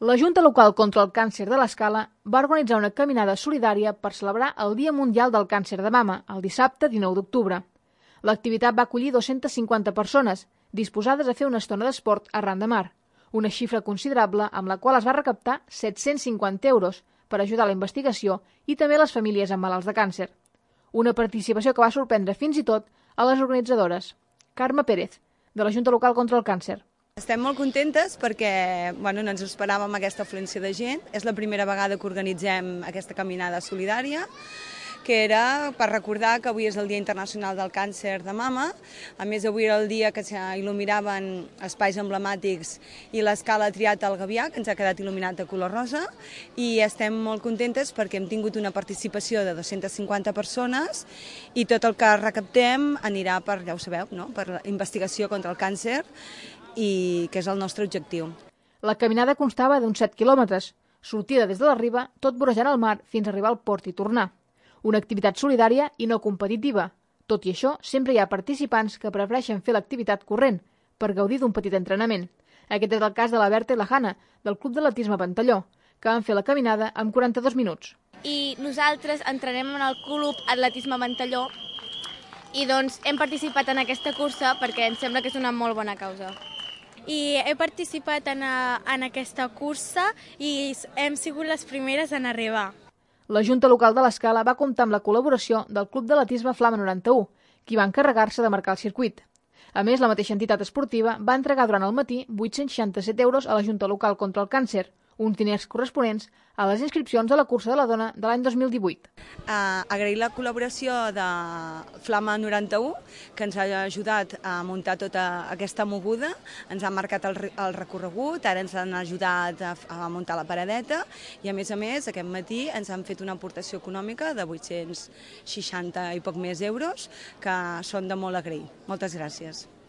La Junta Local contra el Càncer de l'Escala va organitzar una caminada solidària per celebrar el Dia Mundial del Càncer de Mama, el dissabte 19 d'octubre. L'activitat va acollir 250 persones, disposades a fer una estona d'esport arran de mar, una xifra considerable amb la qual es va recaptar 750 euros per ajudar a la investigació i també a les famílies amb malalts de càncer. Una participació que va sorprendre fins i tot a les organitzadores. Carme Pérez, de la Junta Local contra el Càncer. Estem molt contentes perquè no ens esperàvem aquesta afluència de gent. És la primera vegada que organitzem aquesta caminada solidària, que era per recordar que avui és el Dia Internacional del Càncer de Mama. A més, avui era el dia que s'il·luminaven espais emblemàtics i l'escala ha triat el Gavià, que ens ha quedat il·luminat de color rosa, i estem molt contentes perquè hem tingut una participació de 250 persones i tot el que recaptem anirà per, ja ho sabeu, per la investigació contra el càncer, i que és el nostre objectiu. La caminada constava d'uns 7 quilòmetres, sortida des de la riba, tot vorejant el mar fins a arribar al port i tornar. Una activitat solidària i no competitiva. Tot i això, sempre hi ha participants que prefereixen fer l'activitat corrent, per gaudir d'un petit entrenament. Aquest és el cas de la Berta i la Hanna, del Club d'Atletisme Pantalló, que van fer la caminada en 42 minuts. I nosaltres entrenem en el Club Atletisme Pantalló i doncs hem participat en aquesta cursa perquè em sembla que és una molt bona causa. I he participat en aquesta cursa i hem sigut les primeres en arribar. La Junta Local de l'Escala va comptar amb la col·laboració del Club d'Atletisme Flama 91, qui va encarregar-se de marcar el circuit. A més, la mateixa entitat esportiva va entregar durant el matí 867 euros a la Junta Local contra el Càncer, uns diners corresponents a les inscripcions a la cursa de la dona de l'any 2018. Agrair la col·laboració de Flama 91, que ens ha ajudat a muntar tota aquesta moguda, ens han marcat el recorregut, ara ens han ajudat a muntar la paradeta i a més, aquest matí ens han fet una aportació econòmica de 860 i poc més euros, que són de molt agrair. Moltes gràcies.